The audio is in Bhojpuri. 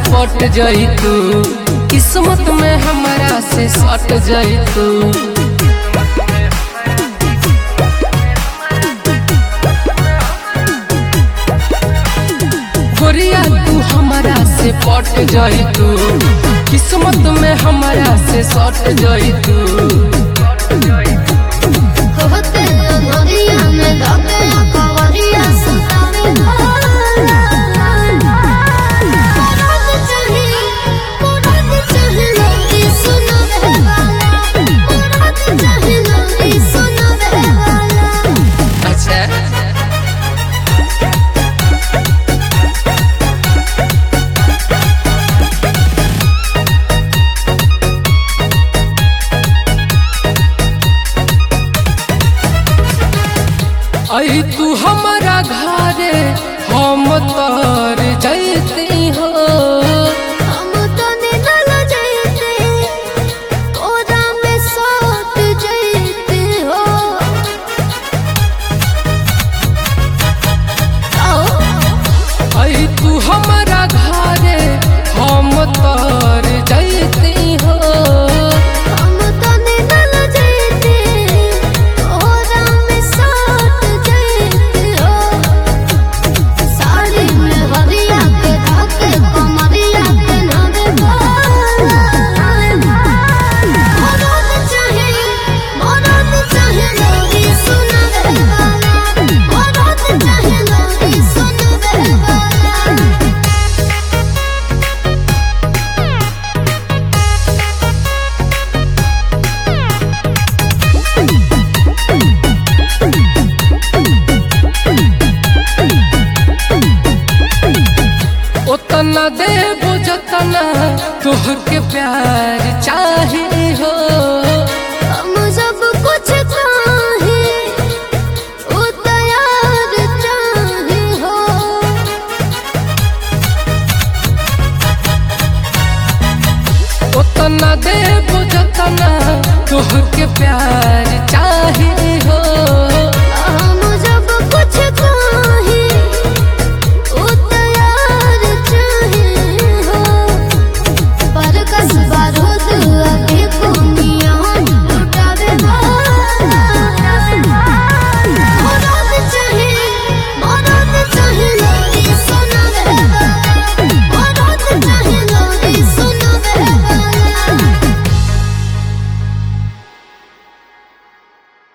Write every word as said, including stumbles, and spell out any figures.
पट जाई तू, किस्मत में हमारा से सट जाई तू। गोरिया तू हमारा से पट जाई तू, किस्मत में हमारा से सट जाई तू। होते नदिया में लगे कवरिया सुतावे मुराद चाहिए मुराद चाहिए लोरी सुनावे वाला, मुराद चाहिए लोरी सुनावे वाला। अच्छा आई तू हमारा घरे हम तर जैती हो। हम तने नल जैते कोरा में सोत जैते हो। आई तू हमारा घरे हम तर जैती हो। हम तने नल जैते कोरा में सोत जैते हो। साड़ी में हरिया के धाके कमरिया के नावे मुराद चाहिए मुराद चाहिए लोरी सुनावे वाला, मुराद चाहिए लोरी सुनावे वाला। उतना दे बुझतना तोहके प्यार चाहिए हो। हम सब कुछ चाहे वो तैयार चाहे हो। उतना दे बुझतना तोहके प्यार चाहिए